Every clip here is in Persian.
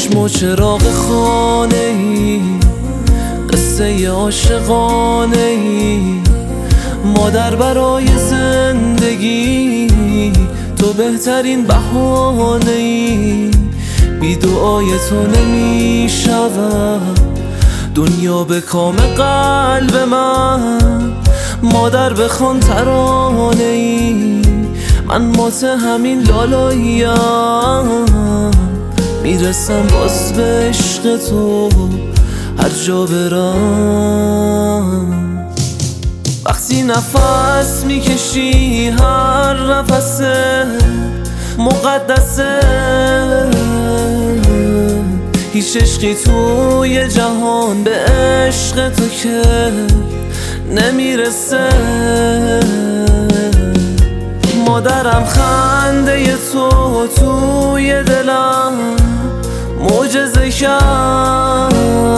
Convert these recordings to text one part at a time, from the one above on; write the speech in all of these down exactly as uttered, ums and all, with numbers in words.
چشم و چراغ خانه ای، قصه عاشقانه ای، مادر برای زندگی، تو بهترین بهانه ای. بی دعای تو نمی شود دنیا به کام قلب من. مادر بخوان ترانه ای، من مات همین لالاییم، میرسم باز به عشق تو هر جا برم. وقتی نفس میکشی هر نفسه مقدسه، هیچ عشقی توی جهان به عشق تو که نمیرسه. مادرم خنده تو توی دلم معجزه کرد،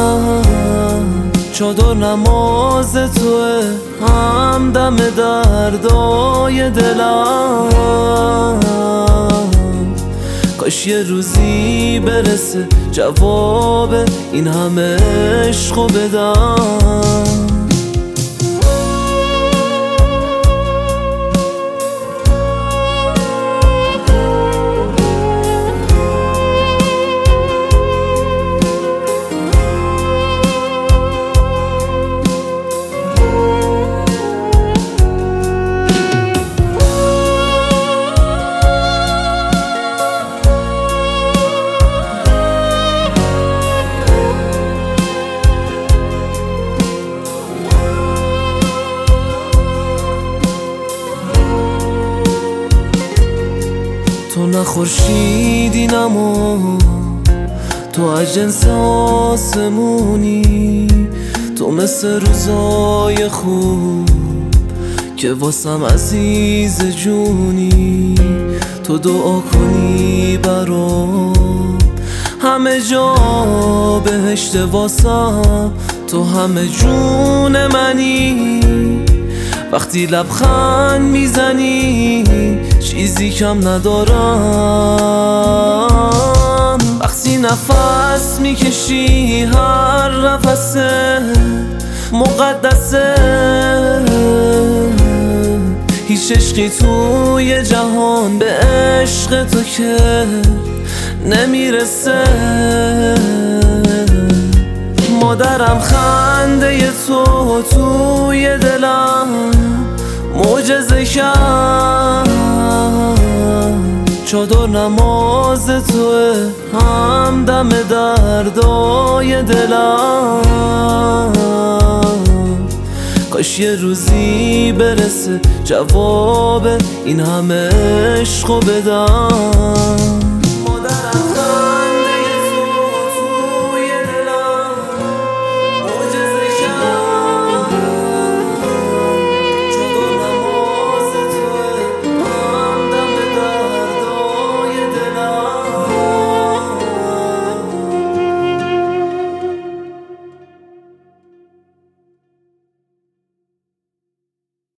چادر نماز توه همدم دردای دلم. کاش یه روزی برسه جواب این همه عشقو بدم. تو نه خورشیدی نما، تو از جنس آسمونی، تو مثل روزای خوب که واسم عزیز جونی. تو دعا کنی برام همه جا بهشت واسم، تو همه جون منی. وقتی لبخند میزنی چیزی کم ندارم، وقتی نفس میکشی هر نفسه مقدسه، هیچ عشقی توی جهان به عشق تو که نمیرسه. مادرم خنده تو توی دلم معجزه کرد، چادر نماز توه همدم دردای دلم. کاش یه روزی برسه جواب این همه عشقو بدم.